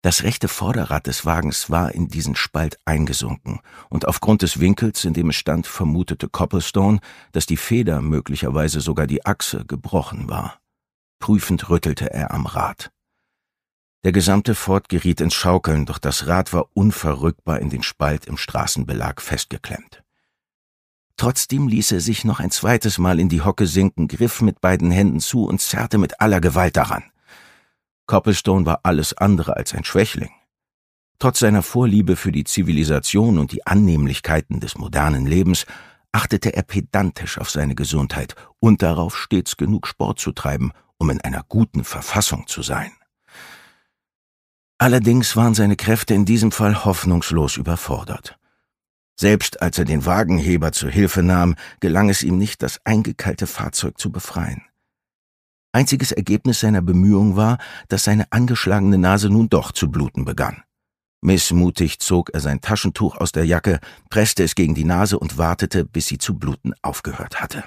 Das rechte Vorderrad des Wagens war in diesen Spalt eingesunken, und aufgrund des Winkels, in dem es stand, vermutete Copplestone, dass die Feder, möglicherweise sogar die Achse, gebrochen war. Prüfend rüttelte er am Rad. Der gesamte Ford geriet ins Schaukeln, doch das Rad war unverrückbar in den Spalt im Straßenbelag festgeklemmt. Trotzdem ließ er sich noch ein zweites Mal in die Hocke sinken, griff mit beiden Händen zu und zerrte mit aller Gewalt daran. Copplestone war alles andere als ein Schwächling. Trotz seiner Vorliebe für die Zivilisation und die Annehmlichkeiten des modernen Lebens achtete er pedantisch auf seine Gesundheit und darauf, stets genug Sport zu treiben, um in einer guten Verfassung zu sein. Allerdings waren seine Kräfte in diesem Fall hoffnungslos überfordert. Selbst als er den Wagenheber zur Hilfe nahm, gelang es ihm nicht, das eingekeilte Fahrzeug zu befreien. Einziges Ergebnis seiner Bemühung war, dass seine angeschlagene Nase nun doch zu bluten begann. Missmutig zog er sein Taschentuch aus der Jacke, presste es gegen die Nase und wartete, bis sie zu bluten aufgehört hatte.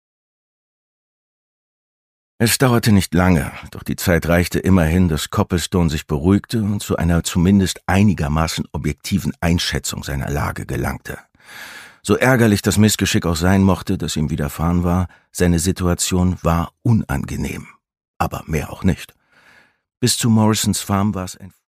Es dauerte nicht lange, doch die Zeit reichte immerhin, dass Copplestone sich beruhigte und zu einer zumindest einigermaßen objektiven Einschätzung seiner Lage gelangte. So ärgerlich das Missgeschick auch sein mochte, das ihm widerfahren war, seine Situation war unangenehm. Aber mehr auch nicht. Bis zu Morrisons Farm war es ein